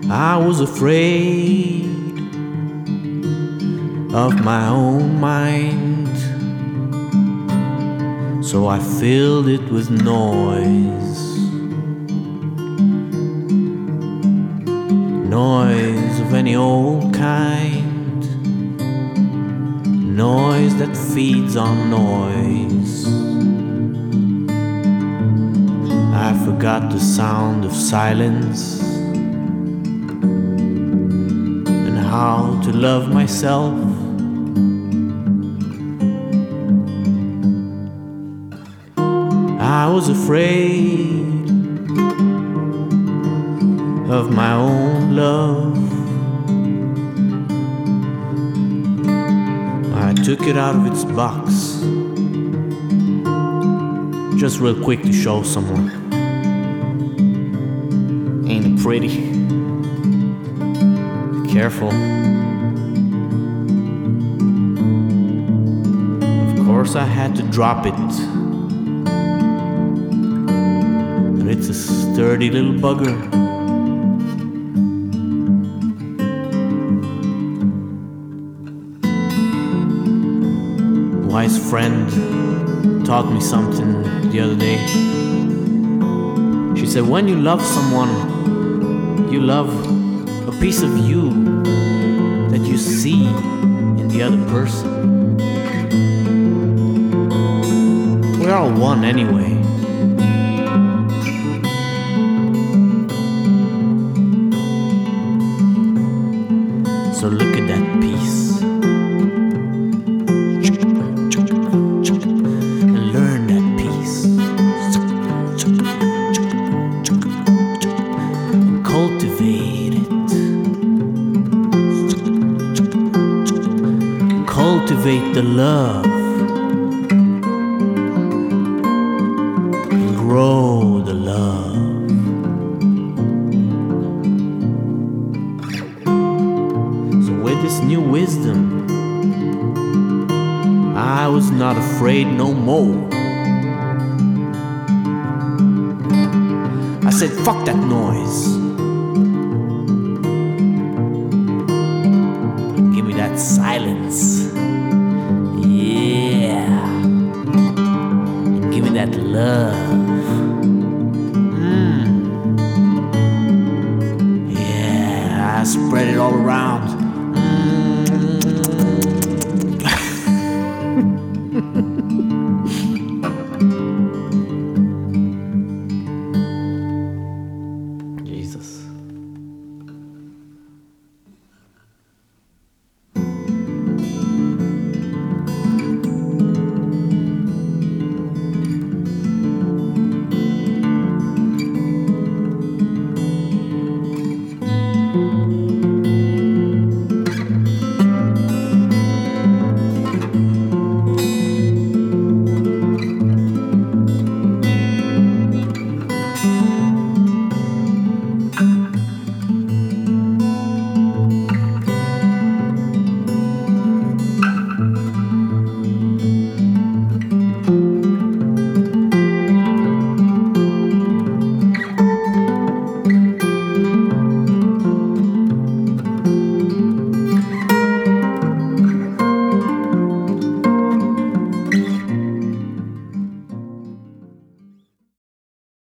I was afraid of my own mind, so I filled it with noise. Noise of any old kind, noise that feeds on noise. I forgot the sound of silence and how to love myself. I was afraid of my own love. I took it out of its box, just real quick to show someone. Ain't it pretty? Be careful. Of course I had to drop it, but it's a sturdy little bugger. Wise friend taught me something the other day. She said, when you love someone, you love a piece of you that you see in the other person. We're all one anyway. So look at that piece. Cultivate it. Cultivate the love. Grow the love. So with this new wisdom, I was not afraid no more. I said, fuck that noise. Give me that silence. Yeah. And give me that love. Yeah, I spread it all around. Jesus.